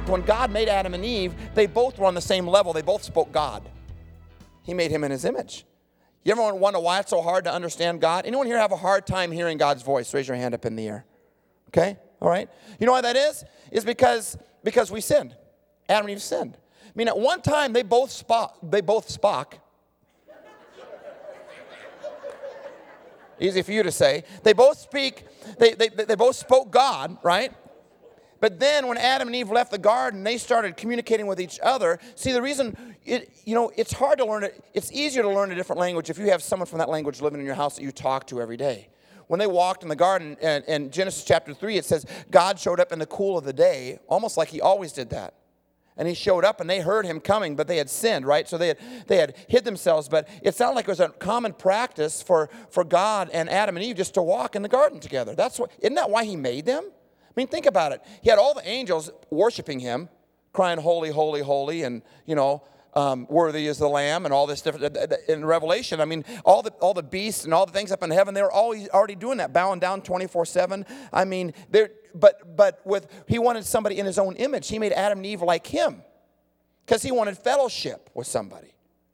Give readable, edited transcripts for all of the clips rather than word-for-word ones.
fact, when God made Adam and Eve, they both were on the same level. They both spoke God. He made him in his image. You ever wonder why it's so hard to understand God? Anyone here have a hard time hearing God's voice? Raise your hand up in the air. Okay? All right? You know why that is? It's because we sinned. Adam and Eve sinned. I mean, at one time, they both spoke. Easy for you to say. They both spoke God, right? But then when Adam and Eve left the garden, they started communicating with each other. See, the reason, it's hard to learn it. It's easier to learn a different language if you have someone from that language living in your house that you talk to every day. When they walked in the garden, in Genesis chapter 3, it says, God showed up in the cool of the day, almost like he always did that. And he showed up, and they heard him coming, but they had sinned, right? So they had hid themselves. But it sounded like it was a common practice for God and Adam and Eve just to walk in the garden together. Isn't that why he made them? I mean, think about it. He had all the angels worshiping him, crying, holy, holy, holy, and, worthy is the Lamb and all this different. In Revelation, I mean, all the beasts and all the things up in heaven, they were already doing that, bowing down 24/7. I mean, he wanted somebody in his own image. He made Adam and Eve like him because he wanted fellowship with somebody.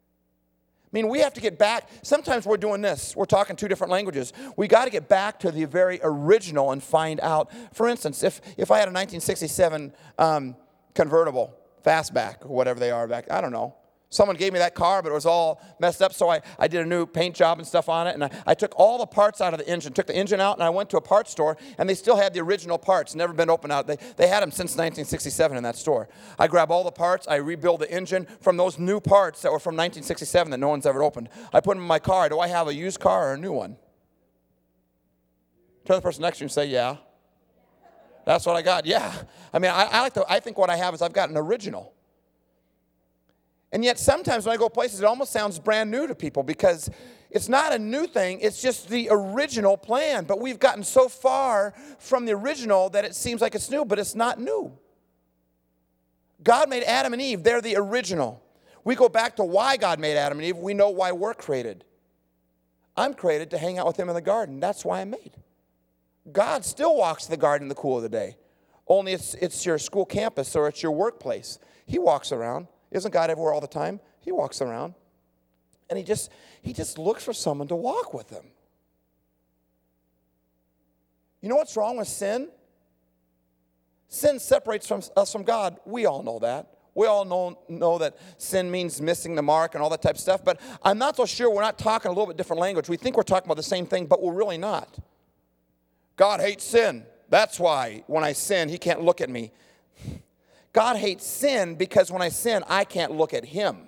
I mean, we have to get back. Sometimes we're doing this. We're talking two different languages. We got to get back to the very original and find out. For instance, if I had a 1967 convertible, fastback, or whatever they are back, I don't know. Someone gave me that car, but it was all messed up, so I did a new paint job and stuff on it, and I took all the parts out of the engine, took the engine out, and I went to a parts store, and they still had the original parts, never been opened out. They had them since 1967 in that store. I grab all the parts, I rebuild the engine from those new parts that were from 1967 that no one's ever opened. I put them in my car. Do I have a used car or a new one? Turn to the person next to you and say, yeah. That's what I got, yeah. I mean, I think what I have is I've got an original. And yet sometimes when I go places, it almost sounds brand new to people because it's not a new thing. It's just the original plan. But we've gotten so far from the original that it seems like it's new, but it's not new. God made Adam and Eve. They're the original. We go back to why God made Adam and Eve. We know why we're created. I'm created to hang out with him in the garden. That's why I'm made. God still walks the garden in the cool of the day. Only it's your school campus or it's your workplace. He walks around. Isn't God everywhere all the time? He walks around. And he just looks for someone to walk with him. You know what's wrong with sin? Sin separates us from God. We all know that. We all know that sin means missing the mark and all that type of stuff. But I'm not so sure we're not talking a little bit different language. We think we're talking about the same thing, but we're really not. God hates sin. That's why when I sin, he can't look at me. God hates sin because when I sin, I can't look at him.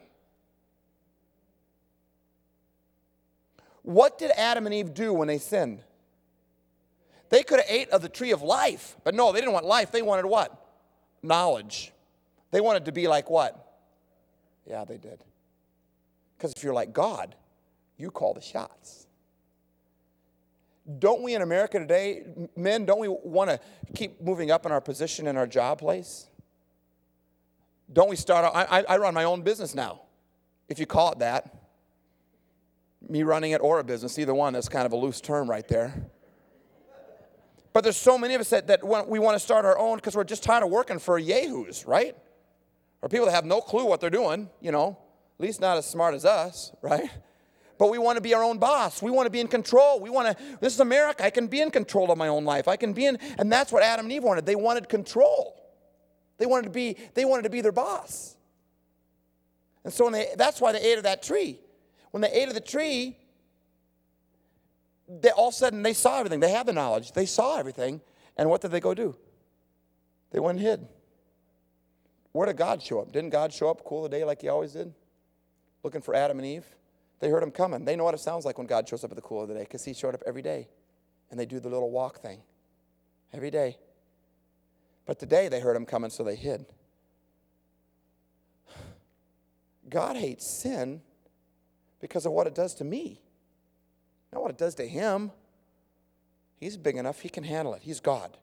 What did Adam and Eve do when they sinned? They could have ate of the tree of life. But no, they didn't want life. They wanted what? Knowledge. They wanted to be like what? Yeah, they did. Because if you're like God, you call the shots. Don't we in America today, men, don't we want to keep moving up in our position in our job place? Don't we start out, I run my own business now, if you call it that. Me running it or a business, either one, that's kind of a loose term right there. But there's so many of us that we want to start our own because we're just tired of working for yahoos, right? Or people that have no clue what they're doing, at least not as smart as us, right? But we want to be our own boss. We want to be in control. This is America. I can be in control of my own life. And that's what Adam and Eve wanted. They wanted control. They wanted to be their boss. And so that's why they ate of that tree. When they ate of the tree, all of a sudden they saw everything. They had the knowledge. They saw everything. And what did they go do? They went and hid. Where did God show up? Didn't God show up cool of the day like he always did? Looking for Adam and Eve? They heard him coming. They know what it sounds like when God shows up at the cool of the day because he showed up every day. And they do the little walk thing every day. But today they heard him coming, so they hid. God hates sin because of what it does to me. Not what it does to him. He's big enough, he can handle it. He's God.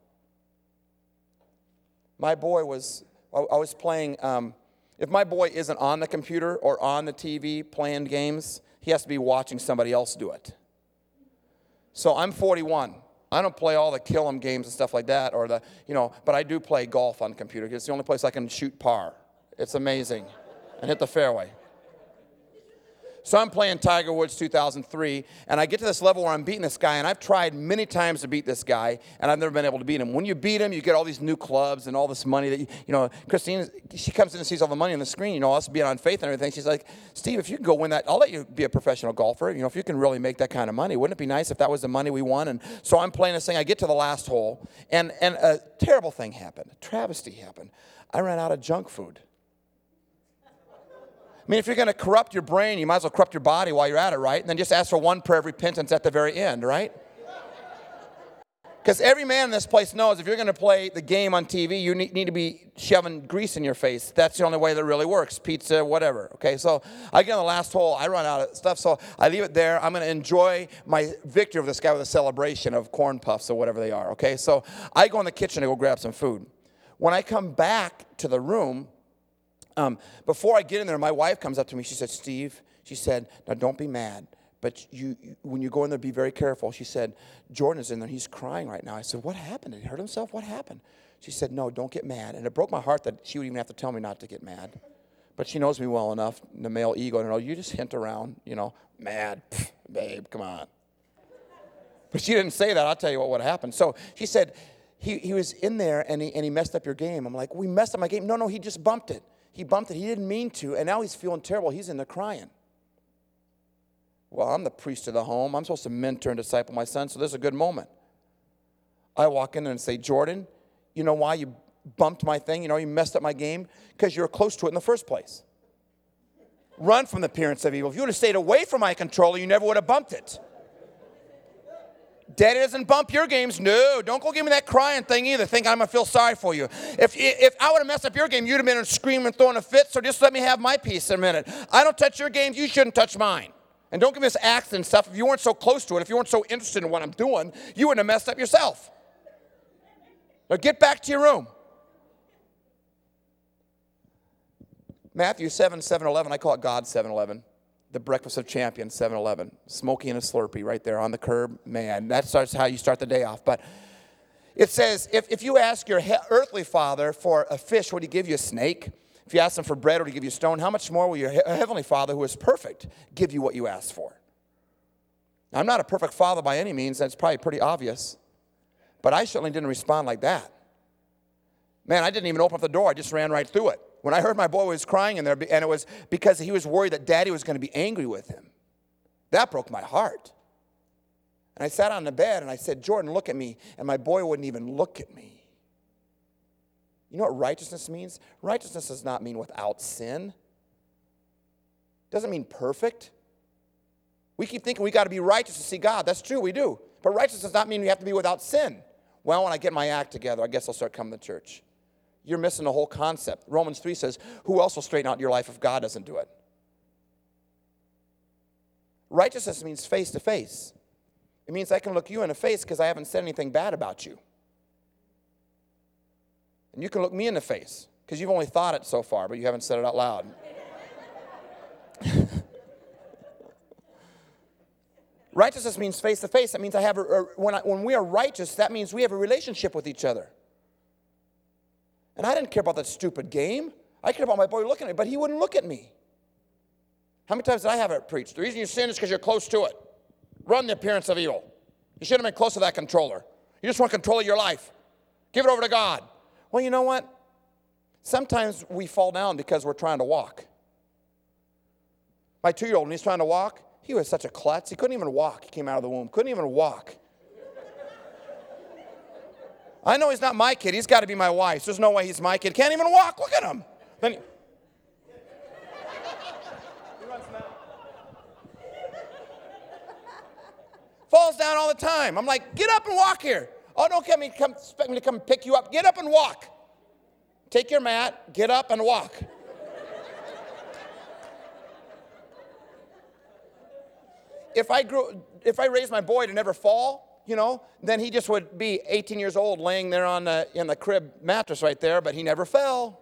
I was playing, if my boy isn't on the computer or on the TV playing games, he has to be watching somebody else do it. So I'm 41. I don't play all the kill 'em games and stuff like that, or but I do play golf on the computer. It's the only place I can shoot par. It's amazing. And hit the fairway. So I'm playing Tiger Woods 2003, and I get to this level where I'm beating this guy, and I've tried many times to beat this guy, and I've never been able to beat him. When you beat him, you get all these new clubs and all this money that, Christine, she comes in and sees all the money on the screen, us being on Faith and everything. She's like, Steve, if you can go win that, I'll let you be a professional golfer. If you can really make that kind of money, wouldn't it be nice if that was the money we won? And so I'm playing this thing. I get to the last hole, and a terrible thing happened. A travesty happened. I ran out of junk food. I mean, if you're going to corrupt your brain, you might as well corrupt your body while you're at it, right? And then just ask for one prayer of repentance at the very end, right? Because every man in this place knows if you're going to play the game on TV, you need to be shoving grease in your face. That's the only way that really works. Pizza, whatever. Okay, so I get on the last hole. I run out of stuff, so I leave it there. I'm going to enjoy my victory of this guy with a celebration of corn puffs or whatever they are. Okay, so I go in the kitchen to go grab some food. When I come back to the room, before I get in there, my wife comes up to me. She said, Steve, she said, now don't be mad, but when you go in there, be very careful. She said, Jordan is in there. He's crying right now. I said, what happened? Did he hurt himself? What happened? She said, no, don't get mad. And it broke my heart that she would even have to tell me not to get mad. But she knows me well enough, the male ego, to know you just hint around, mad, babe, come on. But she didn't say that. I'll tell you what happened. So she said, he was in there and he messed up your game. I'm like, we messed up my game? No, he just bumped it. He bumped it. He didn't mean to, and now he's feeling terrible. He's in there crying. Well, I'm the priest of the home. I'm supposed to mentor and disciple my son, so this is a good moment. I walk in there and say, Jordan, you know why you bumped my thing? You messed up my game? Because you were close to it in the first place. Run from the appearance of evil. If you would have stayed away from my controller, you never would have bumped it. Daddy doesn't bump your games. No, don't go give me that crying thing either. Think I'm going to feel sorry for you. If I would have messed up your game, you'd have been screaming and throwing a fit, so just let me have my piece in a minute. I don't touch your games. You shouldn't touch mine. And don't give me this accident stuff. If you weren't so close to it, if you weren't so interested in what I'm doing, you wouldn't have messed up yourself. Now get back to your room. Matthew 7:11. I call it God's 7-Eleven. The breakfast of champions, 7-Eleven. Smoky and a Slurpee right there on the curb. Man, that's how you start the day off. But it says, if you ask your earthly father for a fish, would he give you a snake? If you ask him for bread, would he give you a stone? How much more will your heavenly Father, who is perfect, give you what you ask for? Now, I'm not a perfect father by any means. That's probably pretty obvious. But I certainly didn't respond like that. Man, I didn't even open up the door. I just ran right through it. When I heard my boy was crying in there, and it was because he was worried that Daddy was going to be angry with him. That broke my heart. And I sat on the bed and I said, Jordan, look at me. And my boy wouldn't even look at me. You know what righteousness means? Righteousness does not mean without sin. It doesn't mean perfect. We keep thinking we got to be righteous to see God. That's true, we do. But righteousness does not mean we have to be without sin. Well, when I get my act together, I guess I'll start coming to church. You're missing the whole concept. Romans 3 says, who else will straighten out your life if God doesn't do it? Righteousness means face to face. It means I can look you in the face because I haven't said anything bad about you. And you can look me in the face because you've only thought it so far, but you haven't said it out loud. Righteousness means face to face. That means I have when we are righteous, that means we have a relationship with each other. And I didn't care about that stupid game. I cared about my boy looking at me, but he wouldn't look at me. How many times did I have it preached? The reason you sin is because you're close to it. Run the appearance of evil. You should have been close to that controller. You just want control of your life. Give it over to God. Well, you know what? Sometimes we fall down because we're trying to walk. My 2-year-old, when he's trying to walk, he was such a klutz. He couldn't even walk. He came out of the womb. Couldn't even walk. I know he's not my kid. He's got to be my wife's. There's no way he's my kid. Can't even walk. Look at him. Then he runs now. Falls down all the time. I'm like, get up and walk here. Oh, don't expect me to come pick you up. Get up and walk. Take your mat, get up and walk. If I raised my boy to never fall, then he just would be 18 years old laying there in the crib mattress right there, but he never fell.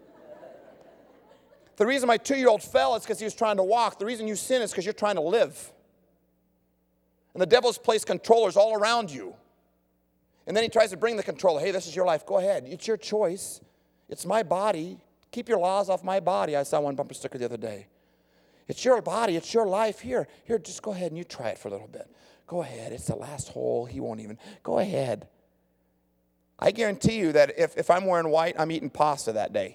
The reason my 2-year-old fell is because he was trying to walk. The reason you sin is because you're trying to live. And the devil's placed controllers all around you. And then he tries to bring the controller. Hey, this is your life. Go ahead. It's your choice. It's my body. Keep your laws off my body. I saw one bumper sticker the other day. It's your body. It's your life. Here, just go ahead and you try it for a little bit. Go ahead. It's the last hole. He won't even. Go ahead. I guarantee you that if I'm wearing white, I'm eating pasta that day.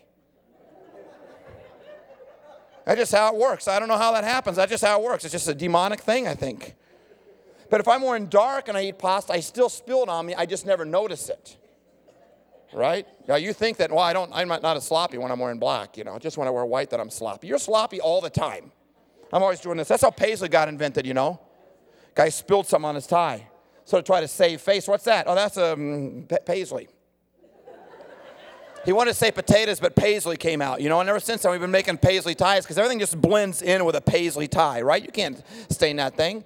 That's just how it works. I don't know how that happens. That's just how it works. It's just a demonic thing, I think. But if I'm wearing dark and I eat pasta, I still spill it on me. I just never notice it. Right? Now you think that, well, I'm not as sloppy when I'm wearing black, just when I wear white that I'm sloppy. You're sloppy all the time. I'm always doing this. That's how paisley got invented, Guy spilled something on his tie. So to try to save face, what's that? Oh, that's paisley. He wanted to say potatoes, but paisley came out, and ever since then we've been making paisley ties because everything just blends in with a paisley tie, right? You can't stain that thing.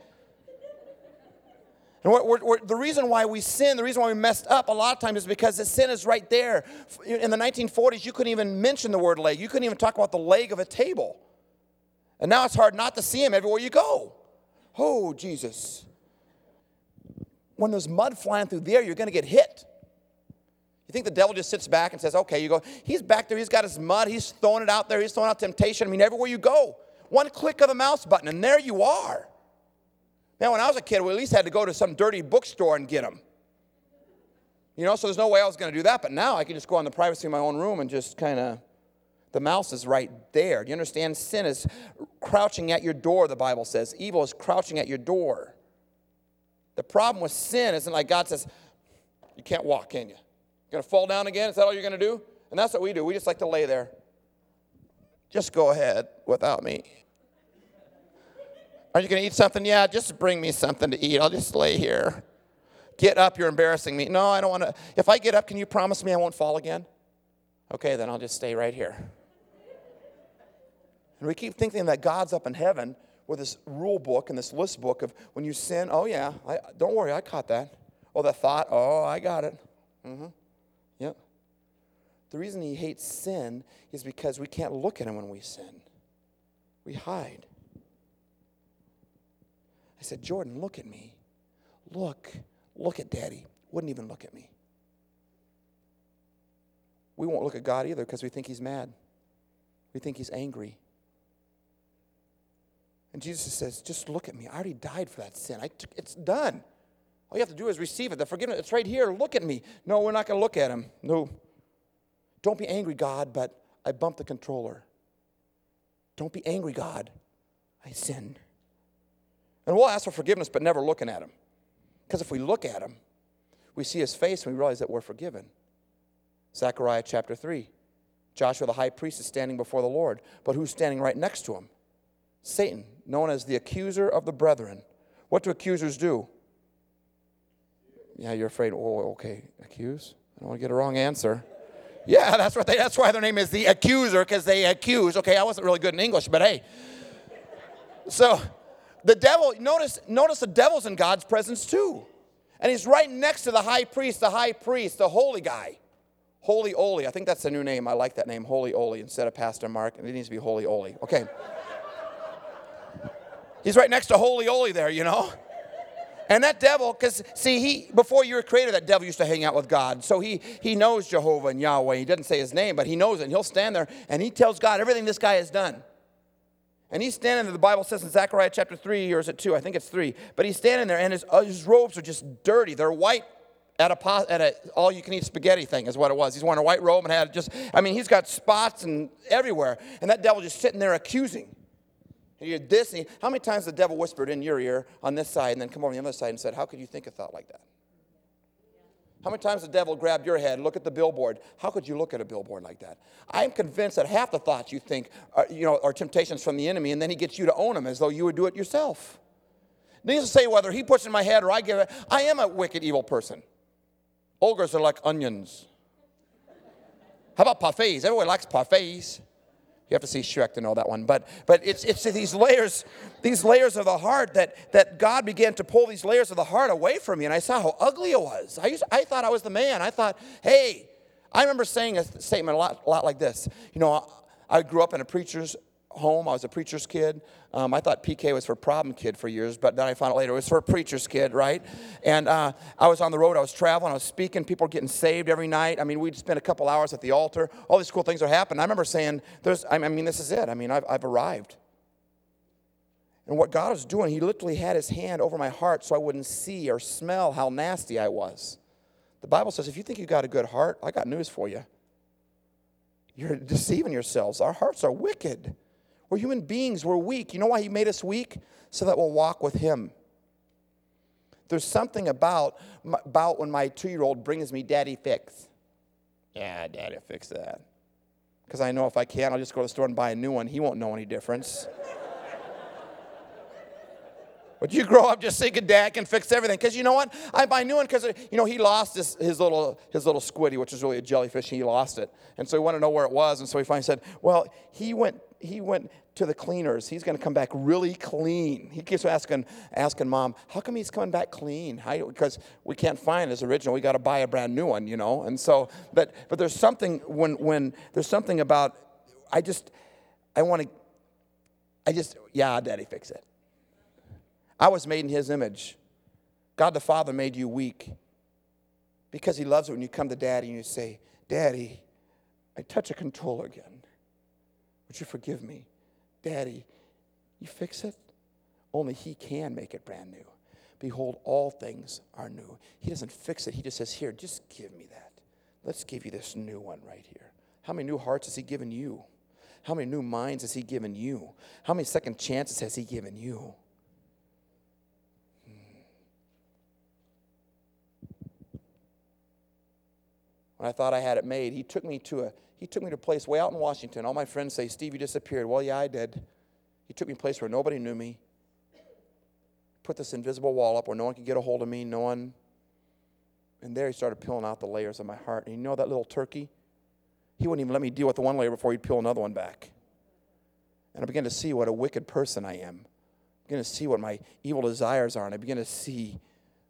And the reason why we sin, the reason why we messed up a lot of times is because the sin is right there. In the 1940s, you couldn't even mention the word leg. You couldn't even talk about the leg of a table. And now it's hard not to see him everywhere you go. Oh, Jesus. When there's mud flying through the air, you're going to get hit. You think the devil just sits back and says, okay, you go, he's back there, he's got his mud, he's throwing it out there, he's throwing out temptation. Everywhere you go, one click of the mouse button, and there you are. Man, when I was a kid, we at least had to go to some dirty bookstore and get them. So there's no way I was going to do that. But now I can just go in the privacy of my own room and just kind of, the mouse is right there. Do you understand? Sin is crouching at your door, the Bible says. Evil is crouching at your door. The problem with sin isn't like God says, you can't walk, can you? You're going to fall down again? Is that all you're going to do? And that's what we do. We just like to lay there. Just go ahead without me. Are you going to eat something? Yeah, just bring me something to eat. I'll just lay here. Get up, you're embarrassing me. No, I don't want to. If I get up, can you promise me I won't fall again? Okay, then I'll just stay right here. And we keep thinking that God's up in heaven with this rule book and this list book of when you sin, oh yeah, don't worry, I caught that. Oh, the thought, oh, I got it. Yep. The reason he hates sin is because we can't look at him when we sin. We hide. I said, Jordan, look at me. Look at Daddy. Wouldn't even look at me. We won't look at God either because we think he's mad. We think he's angry. And Jesus says, just look at me. I already died for that sin. It's done. All you have to do is receive it. The forgiveness, it's right here. Look at me. No, we're not going to look at him. No. Don't be angry, God, but I bumped the controller. Don't be angry, God. I sinned. And we'll ask for forgiveness, but never looking at him. Because if we look at him, we see his face and we realize that we're forgiven. Zechariah chapter 3. Joshua the high priest is standing before the Lord. But who's standing right next to him? Satan, known as the accuser of the brethren. What do accusers do? Yeah, you're afraid. Oh, okay, accuse? I don't want to get a wrong answer. Yeah, that's why their name is the accuser, because they accuse. Okay, I wasn't really good in English, but hey. So the devil, notice the devil's in God's presence too. And he's right next to the high priest, the holy guy. Holy Oli. I think that's the new name. I like that name, Holy Oli, instead of Pastor Mark. And it needs to be Holy Oli. Okay. He's right next to Holy Oli there, And that devil, because, see, before you were created, that devil used to hang out with God. So he knows Jehovah and Yahweh. He doesn't say his name, but he knows it. And he'll stand there, and he tells God everything this guy has done. And he's standing there, the Bible says in Zechariah chapter 3, or is it 2? I think it's 3. But he's standing there, and his robes are just dirty. They're white at a all-you-can-eat spaghetti thing is what it was. He's wearing a white robe and had he's got spots and everywhere. And that devil just sitting there accusing. He did this. How many times the devil whispered in your ear on this side and then come over on the other side and said, how could you think a thought like that? How many times the devil grabbed your head, look at the billboard. How could you look at a billboard like that? I'm convinced that half the thoughts you think are temptations from the enemy, and then he gets you to own them as though you would do it yourself. Needless to say, whether he puts it in my head or I give it, I am a wicked, evil person. Ogres are like onions. How about parfaits? Everyone likes parfaits. You have to see Shrek to know that one. But it's these layers of the heart that God began to pull these layers of the heart away from me. And I saw how ugly it was. I thought I was the man. I thought, hey, I remember saying a statement a lot like this. I grew up in a preacher's home. I was a preacher's kid. I thought PK was for problem kid for years, but then I found out later it was for a preacher's kid, right? And I was on the road. I was traveling. I was speaking. People were getting saved every night. I mean, we'd spend a couple hours at the altar. All these cool things are happening. I remember saying, this is it. I mean, I've arrived. And what God was doing, he literally had his hand over my heart so I wouldn't see or smell how nasty I was. The Bible says, if you think you got a good heart, I got news for you. You're deceiving yourselves. Our hearts are wicked. We're human beings. We're weak. You know why he made us weak? So that we'll walk with him. There's something about when my 2-year-old brings me Daddy Fix. Yeah, Daddy, fix that. Because I know if I can't, I'll just go to the store and buy a new one. He won't know any difference. But you grow up just thinking Dad can fix everything. Because you know what? I buy a new one because, he lost his little squiddy, which is really a jellyfish. He lost it. And so he wanted to know where it was. And so he finally said, well, he went to the cleaners. He's going to come back really clean. He keeps asking Mom, how come he's coming back clean? Because we can't find his original. We got to buy a brand new one, And so, but there's something when there's something about, yeah, Daddy, fix it. I was made in his image. God the Father made you weak because he loves it when you come to Daddy and you say, Daddy, I touch a controller again. Would you forgive me? Daddy, you fix it? Only he can make it brand new. Behold, all things are new. He doesn't fix it. He just says, here, just give me that. Let's give you this new one right here. How many new hearts has he given you? How many new minds has he given you? How many second chances has he given you? When I thought I had it made, he took me to a place way out in Washington. All my friends say, Steve, you disappeared. Well, yeah, I did. He took me to a place where nobody knew me. Put this invisible wall up where no one could get a hold of me, no one. And there he started peeling out the layers of my heart. And you know that little turkey? He wouldn't even let me deal with the one layer before he'd peel another one back. And I began to see what a wicked person I am. I began to see what my evil desires are. And I began to see,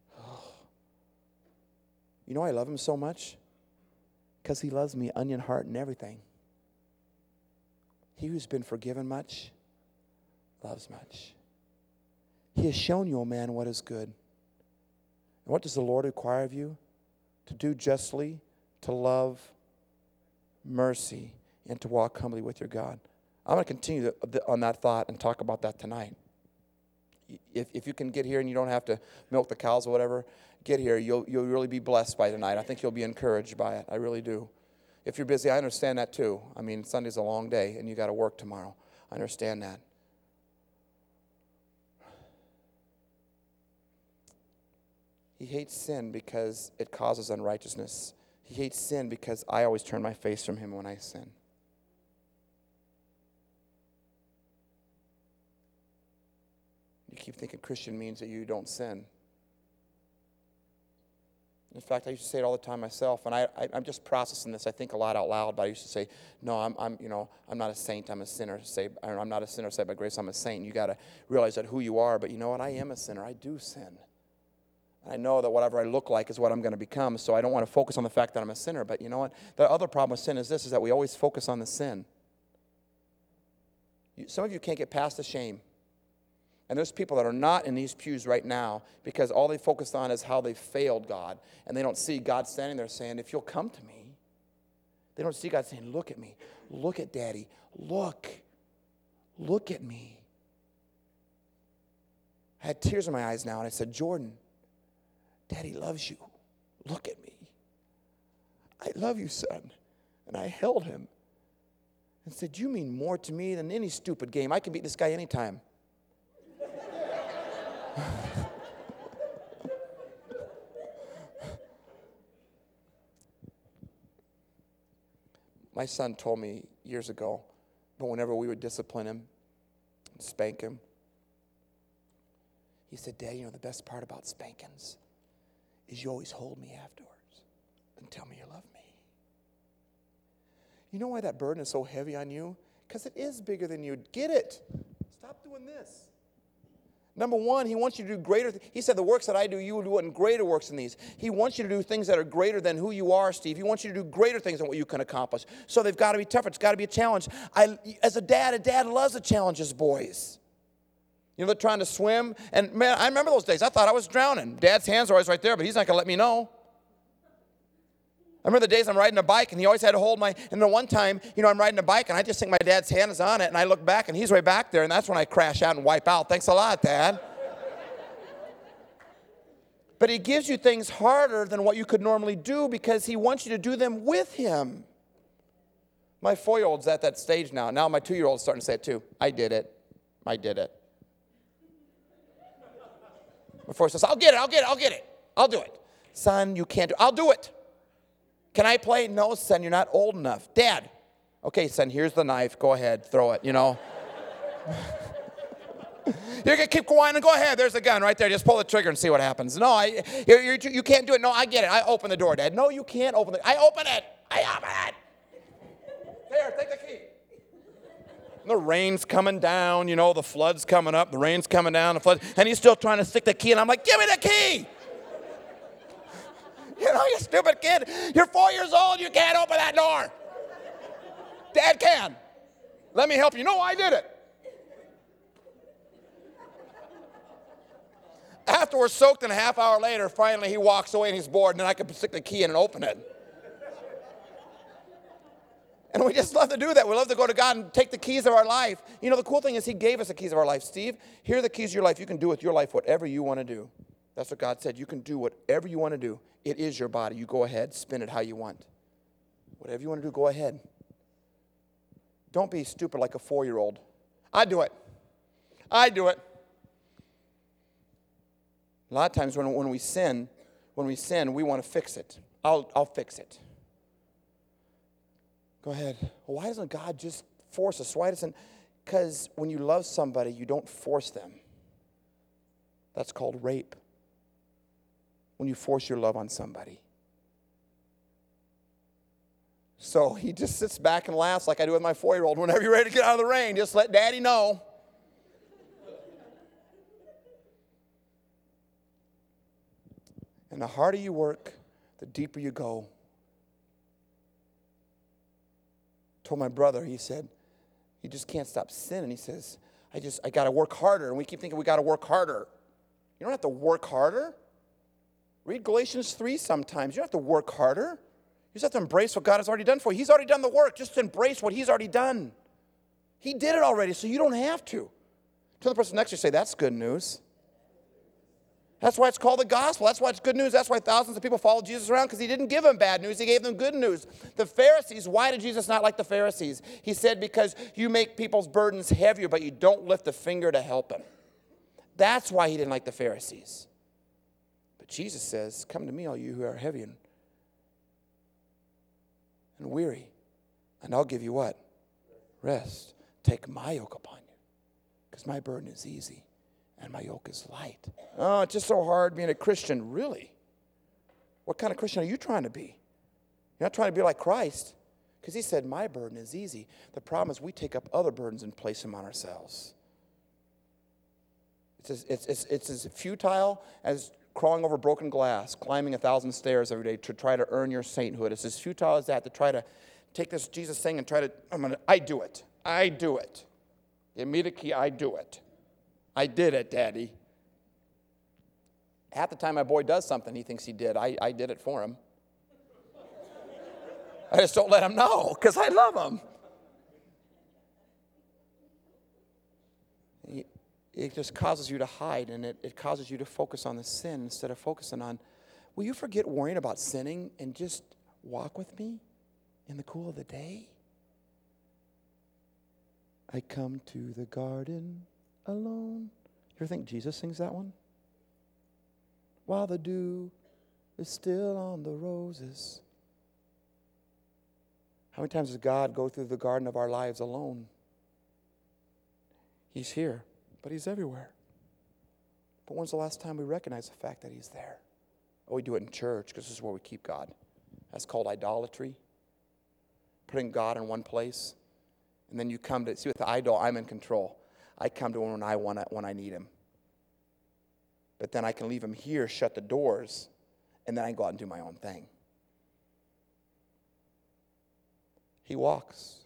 you know I love him so much? Because he loves me, onion heart and everything. He who's been forgiven much, loves much. He has shown you, O man, what is good. And what does the Lord require of you? To do justly, to love mercy, and to walk humbly with your God. I'm going to continue on that thought and talk about that tonight. If you can get here and you don't have to milk the cows or whatever, get here. You'll really be blessed by tonight. I think you'll be encouraged by it. I really do. If you're busy, I understand that too. I mean, Sunday's a long day and you got to work tomorrow. I understand that. He hates sin because it causes unrighteousness. He hates sin because I always turn my face from him when I sin. You keep thinking Christian means that you don't sin. In fact, I used to say it all the time myself, and I'm just processing this. I think a lot out loud, but I used to say, no, I'm not a saint. I'm a sinner. I'm not a sinner saved by grace. I'm a saint. You got to realize that who you are. But you know what? I am a sinner. I do sin. I know that whatever I look like is what I'm going to become, so I don't want to focus on the fact that I'm a sinner. But you know what? The other problem with sin is this, is that we always focus on the sin. Some of you can't get past the shame. And there's people that are not in these pews right now because all they focus on is how they failed God. And they don't see God standing there saying, if you'll come to me. They don't see God saying, look at me. Look at Daddy. Look at me. I had tears in my eyes now, and I said, Jordan, Daddy loves you. Look at me. I love you, son. And I held him and said, you mean more to me than any stupid game. I can beat this guy anytime. My son told me years ago, but whenever we would discipline him, spank him, he said, Dad, the best part about spankings is you always hold me afterwards and tell me you love me. You know why that burden is so heavy on you? Because it is bigger than you. Get it. Stop doing this. Number one, he wants you to do greater. He said, the works that I do, you will do and greater works than these. He wants you to do things that are greater than who you are, Steve. He wants you to do greater things than what you can accomplish. So they've got to be tougher. It's got to be a challenge. As a dad loves to challenge his boys. You know, they're trying to swim. And, man, I remember those days. I thought I was drowning. Dad's hands are always right there, but he's not going to let me know. I remember the days I'm riding a bike, and he always had to hold and then one time, you know, I'm riding a bike, and I just think my dad's hand is on it, and I look back, and he's way back there, and that's when I crash out and wipe out. Thanks a lot, Dad. But he gives you things harder than what you could normally do because he wants you to do them with him. My 4-year-old's at that stage now. Now my 2-year-old's starting to say it too. I did it. My 4 says, I'll get it. I'll do it. Son, you can't do it. I'll do it. Can I play? No, son, you're not old enough. Dad, okay, son, here's the knife. Go ahead, throw it, you know. You're going to keep whining. Go ahead. There's the gun right there. Just pull the trigger and see what happens. No, you can't do it. No, I get it. I open the door, Dad. No, you can't open it. I open it. There, take the key. The rain's coming down, you know, the flood's coming up. The rain's coming down, the flood. And he's still trying to stick the key. And I'm like, give me the key. You know, you stupid kid. You're 4 years old. You can't open that door. Dad can. Let me help you. No, I did it. After we're soaked in a half hour later, finally he walks away and he's bored, and then I can stick the key in and open it. And we just love to do that. We love to go to God and take the keys of our life. You know, the cool thing is he gave us the keys of our life. Steve, here are the keys of your life. You can do with your life whatever you want to do. That's what God said. You can do whatever you want to do. It is your body. You go ahead, spin it how you want. Whatever you want to do, go ahead. Don't be stupid like a 4-year-old. I do it. A lot of times when we sin, we want to fix it. I'll fix it. Go ahead. Well, why doesn't God just force us? Why doesn't? Because when you love somebody, you don't force them. That's called rape. When you force your love on somebody. So he just sits back and laughs like I do with my 4-year-old. Whenever you're ready to get out of the rain, just let Daddy know. And the harder you work, the deeper you go. I told my brother, he said, you just can't stop sinning. He says, I got to work harder. And we keep thinking we got to work harder. You don't have to work harder. Read Galatians 3 sometimes. You don't have to work harder. You just have to embrace what God has already done for you. He's already done the work. Just embrace what he's already done. He did it already, so you don't have to. Tell the person next to you, say, that's good news. That's why it's called the gospel. That's why it's good news. That's why thousands of people follow Jesus around, because he didn't give them bad news. He gave them good news. The Pharisees, why did Jesus not like the Pharisees? He said, because you make people's burdens heavier, but you don't lift a finger to help them. That's why he didn't like the Pharisees. But Jesus says, come to me, all you who are heavy and weary, and I'll give you what? Rest. Take my yoke upon you, because my burden is easy. And my yoke is light. Oh, it's just so hard being a Christian. Really? What kind of Christian are you trying to be? You're not trying to be like Christ. Because he said, my burden is easy. The problem is we take up other burdens and place them on ourselves. It's as futile as crawling over broken glass, climbing 1,000 stairs every day to try to earn your sainthood. It's as futile as that to try to take this Jesus thing and try to, I do it. Give me the key, I do it. I did it, Daddy. Half the time my boy does something he thinks he did, I did it for him. I just don't let him know because I love him. It just causes you to hide, and it causes you to focus on the sin instead of focusing on, will you forget worrying about sinning and just walk with me in the cool of the day? I come to the garden alone. You ever think Jesus sings that one? While the dew is still on the roses. How many times does God go through the garden of our lives alone? He's here, but he's everywhere. But when's the last time we recognize the fact that he's there? Oh, we do it in church because this is where we keep God. That's called idolatry. Putting God in one place. And then you come to, see with the idol, I'm in control. I come to him when I need him. But then I can leave him here, shut the doors, and then I can go out and do my own thing. He walks.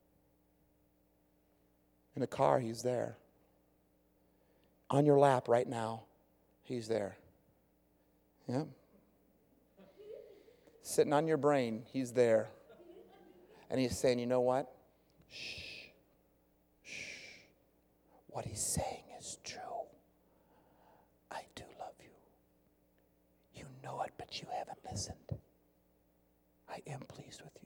In the car, he's there. On your lap right now, he's there. Yeah. Sitting on your brain, he's there. And he's saying, you know what? Shh. Shh. What he's saying is true. I do love you. You know it, but you haven't listened. I am pleased with you.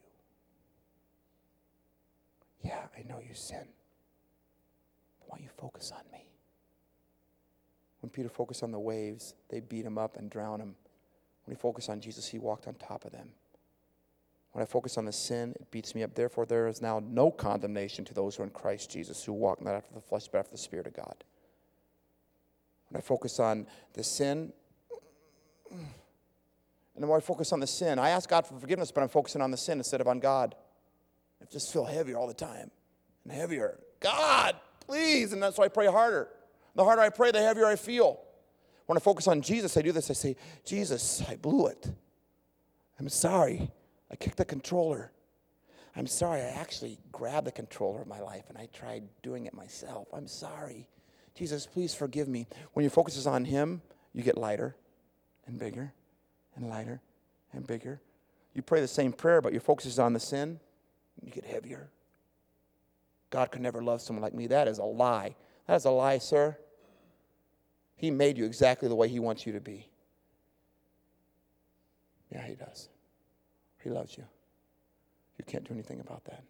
Yeah, I know you sin. But why don't you focus on me? When Peter focused on the waves, they beat him up and drowned him. When he focused on Jesus, he walked on top of them. When I focus on the sin, it beats me up. Therefore, there is now no condemnation to those who are in Christ Jesus, who walk not after the flesh, but after the Spirit of God. When I focus on the sin, and the more I focus on the sin, I ask God for forgiveness, but I'm focusing on the sin instead of on God. I just feel heavier all the time and heavier. God, please. And that's why I pray harder. The harder I pray, the heavier I feel. When I focus on Jesus, I do this. I say, Jesus, I blew it. I'm sorry. I kicked the controller. I'm sorry. I actually grabbed the controller of my life and I tried doing it myself. I'm sorry. Jesus, please forgive me. When your focus is on him, you get lighter and bigger and lighter and bigger. You pray the same prayer, but your focus is on the sin, you get heavier. God could never love someone like me. That is a lie. That is a lie, sir. He made you exactly the way he wants you to be. Yeah, he does. He loves you. You can't do anything about that.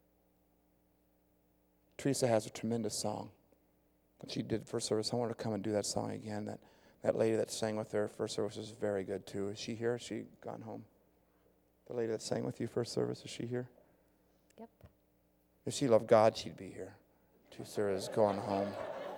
Teresa has a tremendous song. When she did first service, I want her to come and do that song again. That lady that sang with her first service was very good too. Is she here? Has she gone home? The lady that sang with you first service, is she here? Yep. If she loved God, she'd be here. Teresa is going home.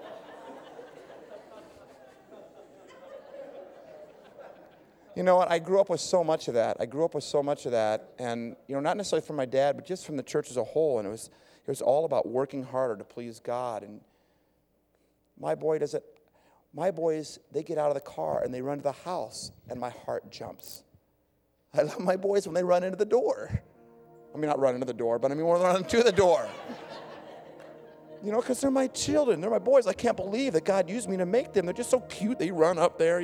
You know what? I grew up with so much of that. And, not necessarily from my dad, but just from the church as a whole. And it was all about working harder to please God. And my boys, they get out of the car and they run to the house, and my heart jumps. I love my boys when they run into the door. I mean, not run into the door, but I mean when they run to the door. Because they're my children. They're my boys. I can't believe that God used me to make them. They're just so cute. They run up there,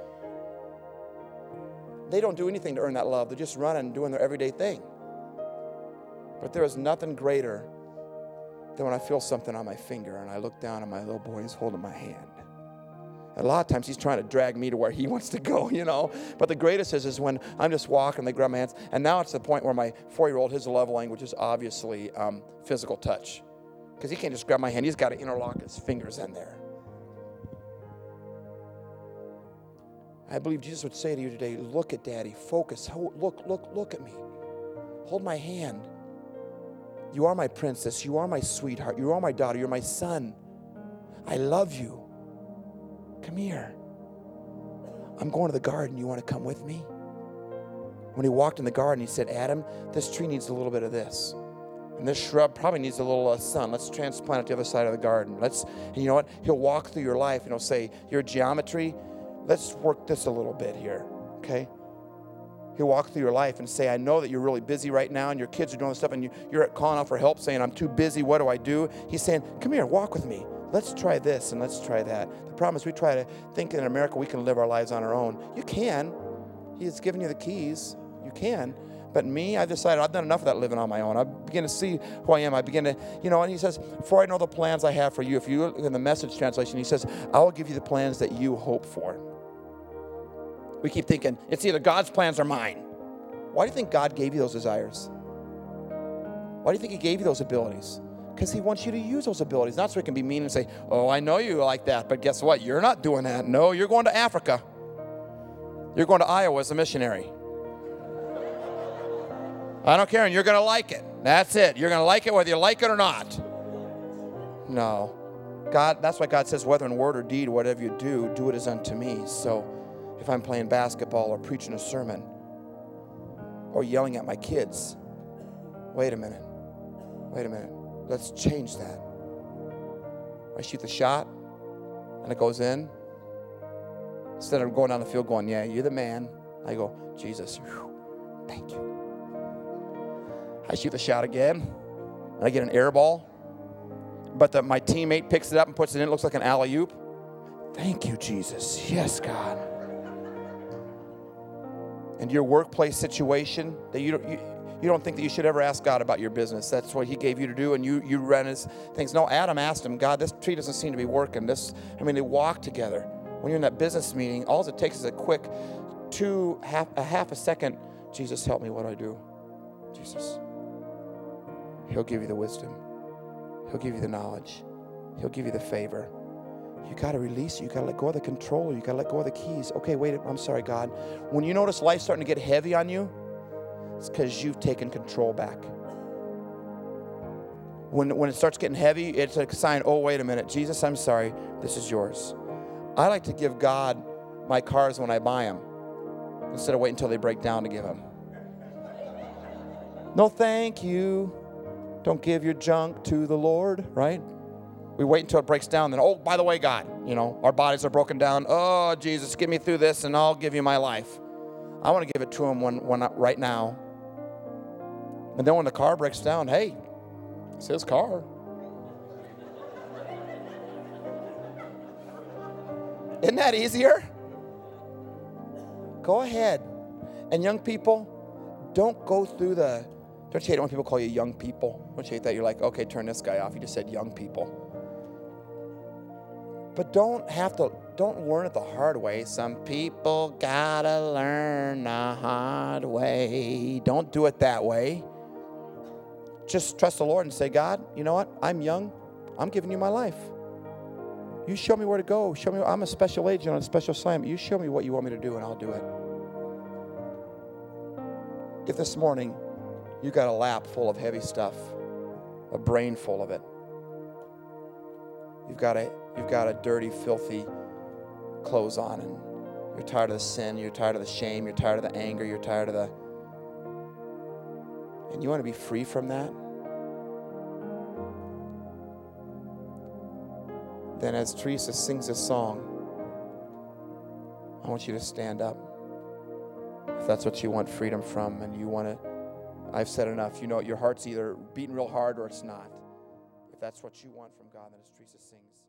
They don't do anything to earn that love. They're just running and doing their everyday thing. But there is nothing greater than when I feel something on my finger and I look down and my little boy is holding my hand. And a lot of times he's trying to drag me to where he wants to go, But the greatest is when I'm just walking, they grab my hands. And now it's the point where my 4-year-old, his love language is obviously physical touch. Because he can't just grab my hand. He's got to interlock his fingers in there. I believe Jesus would say to you today, look at Daddy, focus, look at me. Hold my hand. You are my princess, you are my sweetheart, you are my daughter, you're my son. I love you. Come here. I'm going to the garden, you want to come with me? When he walked in the garden, he said, Adam, this tree needs a little bit of this. And this shrub probably needs a little sun. Let's transplant it to the other side of the garden. And you know what? He'll walk through your life and he'll say, your geometry, let's work this a little bit here, okay? He'll walk through your life and say, I know that you're really busy right now and your kids are doing stuff and you're calling out for help saying, I'm too busy, what do I do? He's saying, come here, walk with me. Let's try this and let's try that. The problem is we try to think in America we can live our lives on our own. You can. He has given you the keys. You can. But me, I've decided I've done enough of that living on my own. I begin to see who I am. I begin to, and he says, for I know the plans I have for you. If you look in the Message translation, he says, I will give you the plans that you hope for. We keep thinking, it's either God's plans or mine. Why do you think God gave you those desires? Why do you think he gave you those abilities? Because he wants you to use those abilities. Not so he can be mean and say, oh, I know you like that, but guess what? You're not doing that. No, you're going to Africa. You're going to Iowa as a missionary. I don't care, and you're going to like it. That's it. You're going to like it whether you like it or not. No. God, that's why God says, whether in word or deed, whatever you do, do it as unto me. So if I'm playing basketball or preaching a sermon or yelling at my kids, wait a minute. Let's change that. I shoot the shot and it goes in. Instead of going down the field going, yeah, you're the man, I go, Jesus, whew, thank you. I shoot the shot again, and I get an air ball, but my teammate picks it up and puts it in. It looks like an alley-oop. Thank you, Jesus. Yes, God. And your workplace situation that you don't think that you should ever ask God about your business. That's what he gave you to do, and you run his things. No, Adam asked him, God, this tree doesn't seem to be working. They walk together. When you're in that business meeting, all it takes is a quick half a second. Jesus, help me. What do I do? Jesus. He'll give you the wisdom. He'll give you the knowledge. He'll give you the favor. You got to release it. You got to let go of the controller. You got to let go of the keys. Okay, wait, I'm sorry, God. When you notice life starting to get heavy on you, it's because you've taken control back. When it starts getting heavy, it's a sign, oh, wait a minute. Jesus, I'm sorry. This is yours. I like to give God my cars when I buy them instead of waiting until they break down to give them. No, thank you. Don't give your junk to the Lord, right? We wait until it breaks down. Then, oh, by the way, God, our bodies are broken down. Oh, Jesus, get me through this, and I'll give you my life. I want to give it to him right now. And then when the car breaks down, hey, it's his car. Isn't that easier? Go ahead. And young people, don't go through don't you hate it when people call you young people? Don't you hate that? You're like, okay, turn this guy off. You just said young people. But don't learn it the hard way. Some people gotta learn the hard way. Don't do it that way. Just trust the Lord and say, God, you know what? I'm young. I'm giving you my life. You show me where to go. Show me. I'm a special agent on a special assignment. You show me what you want me to do, and I'll do it. If this morning you got a lap full of heavy stuff, a brain full of it, you've got a dirty, filthy clothes on, and you're tired of the sin, you're tired of the shame, you're tired of the anger, you're tired of and you want to be free from that, then as Teresa sings this song, I want you to stand up. If that's what you want freedom from, and you want to, I've said enough. Your heart's either beating real hard or it's not. If that's what you want from God, then as Teresa sings.